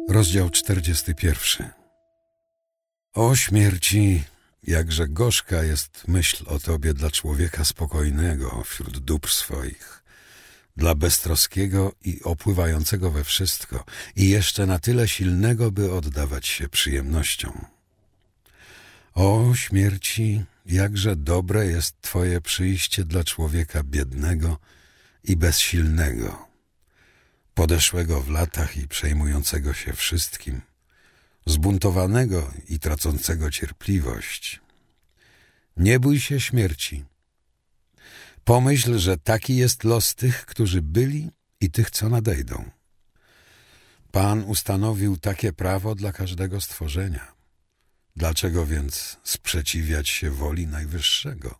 Rozdział 41. O śmierci, jakże gorzka jest myśl o tobie dla człowieka spokojnego wśród dóbr swoich, dla beztroskiego i opływającego we wszystko i jeszcze na tyle silnego, by oddawać się przyjemnościom. O śmierci, jakże dobre jest twoje przyjście dla człowieka biednego i bezsilnego, podeszłego w latach i przejmującego się wszystkim, zbuntowanego i tracącego cierpliwość. Nie bój się śmierci. Pomyśl, że taki jest los tych, którzy byli i tych, co nadejdą. Pan ustanowił takie prawo dla każdego stworzenia. Dlaczego więc sprzeciwiać się woli Najwyższego?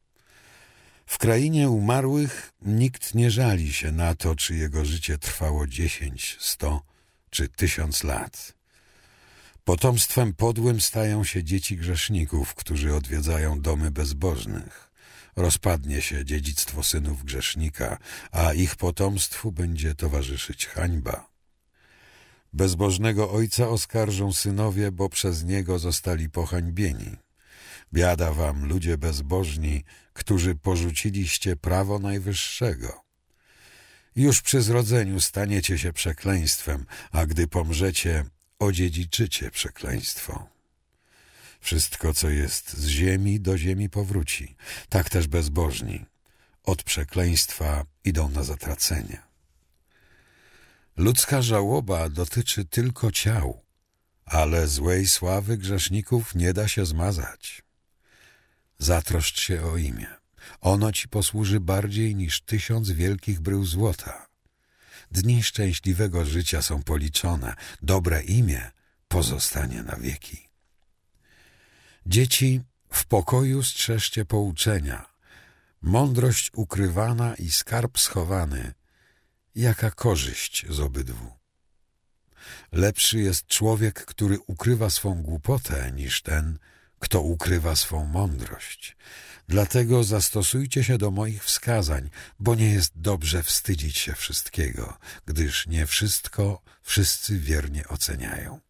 W krainie umarłych nikt nie żali się na to, czy jego życie trwało 10, 100 czy 1000 lat. Potomstwem podłym stają się dzieci grzeszników, którzy odwiedzają domy bezbożnych. Rozpadnie się dziedzictwo synów grzesznika, a ich potomstwu będzie towarzyszyć hańba. Bezbożnego ojca oskarżą synowie, bo przez niego zostali pohańbieni. Biada wam, ludzie bezbożni, którzy porzuciliście prawo Najwyższego. Już przy zrodzeniu staniecie się przekleństwem, a gdy pomrzecie, odziedziczycie przekleństwo. Wszystko, co jest z ziemi, do ziemi powróci. Tak też bezbożni. Od przekleństwa idą na zatracenie. Ludzka żałoba dotyczy tylko ciał, ale złej sławy grzeszników nie da się zmazać. Zatroszcz się o imię. Ono ci posłuży bardziej niż 1000 wielkich brył złota. Dni szczęśliwego życia są policzone. Dobre imię pozostanie na wieki. Dzieci, w pokoju strzeżcie pouczenia. Mądrość ukrywana i skarb schowany. Jaka korzyść z obydwu? Lepszy jest człowiek, który ukrywa swą głupotę, niż ten, kto ukrywa swą mądrość. Dlatego zastosujcie się do moich wskazań, bo nie jest dobrze wstydzić się wszystkiego, gdyż nie wszystko wszyscy wiernie oceniają.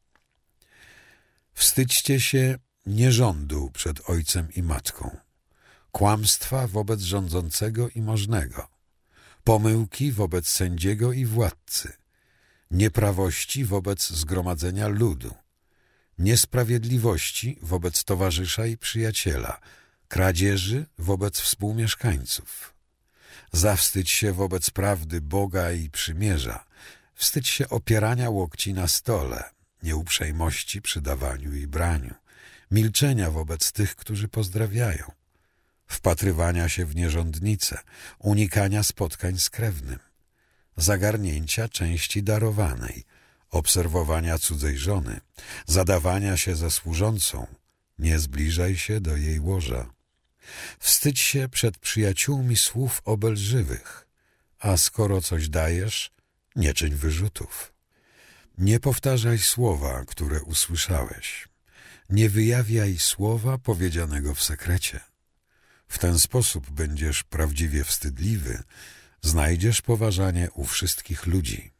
Wstydźcie się nierządu przed ojcem i matką, kłamstwa wobec rządzącego i możnego, pomyłki wobec sędziego i władcy, nieprawości wobec zgromadzenia ludu, niesprawiedliwości wobec towarzysza i przyjaciela, kradzieży wobec współmieszkańców. Zawstydź się wobec prawdy Boga i przymierza, wstydź się opierania łokci na stole, nieuprzejmości przy dawaniu i braniu, milczenia wobec tych, którzy pozdrawiają, wpatrywania się w nierządnice, unikania spotkań z krewnym, zagarnięcia części darowanej, obserwowania cudzej żony, zadawania się ze służącą, nie zbliżaj się do jej łoża. Wstydź się przed przyjaciółmi słów obelżywych, a skoro coś dajesz, nie czyń wyrzutów. Nie powtarzaj słowa, które usłyszałeś. Nie wyjawiaj słowa powiedzianego w sekrecie. W ten sposób będziesz prawdziwie wstydliwy, znajdziesz poważanie u wszystkich ludzi.